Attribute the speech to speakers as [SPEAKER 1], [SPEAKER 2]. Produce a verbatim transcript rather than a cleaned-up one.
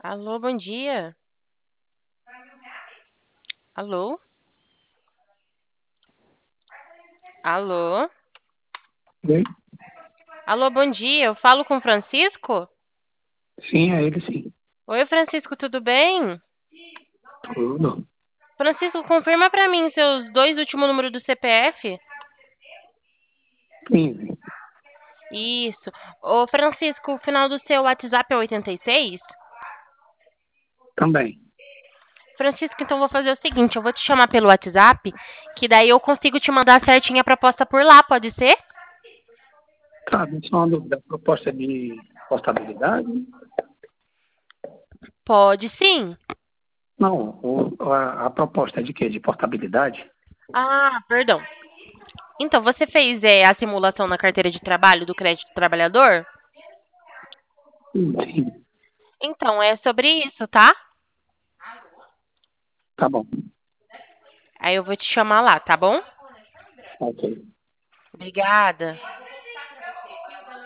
[SPEAKER 1] Alô, bom dia. Alô? Alô?
[SPEAKER 2] Oi?
[SPEAKER 1] Alô, bom dia. Eu falo com o Francisco?
[SPEAKER 2] Sim, é ele sim.
[SPEAKER 1] Oi, Francisco, tudo bem?
[SPEAKER 2] Tudo.
[SPEAKER 1] Francisco, confirma pra mim seus dois últimos números do C P F.
[SPEAKER 2] Sim,
[SPEAKER 1] Isso. Ô, Francisco, o final do seu WhatsApp é oitenta e seis?
[SPEAKER 2] também.
[SPEAKER 1] Francisco, então eu vou fazer o seguinte, eu vou te chamar pelo WhatsApp, que daí eu consigo te mandar certinho a proposta por lá, pode ser?
[SPEAKER 2] Tá, só uma dúvida. A proposta de portabilidade?
[SPEAKER 1] Pode sim.
[SPEAKER 2] Não, o- a, a proposta é de quê? De portabilidade?
[SPEAKER 1] Ah, perdão. Então, você fez é, a simulação na carteira de trabalho do crédito do trabalhador?
[SPEAKER 2] Sim, sim.
[SPEAKER 1] Então, é sobre isso, tá?
[SPEAKER 2] Tá bom.
[SPEAKER 1] Aí eu vou te chamar lá, tá bom?
[SPEAKER 2] Ok.
[SPEAKER 1] Obrigada.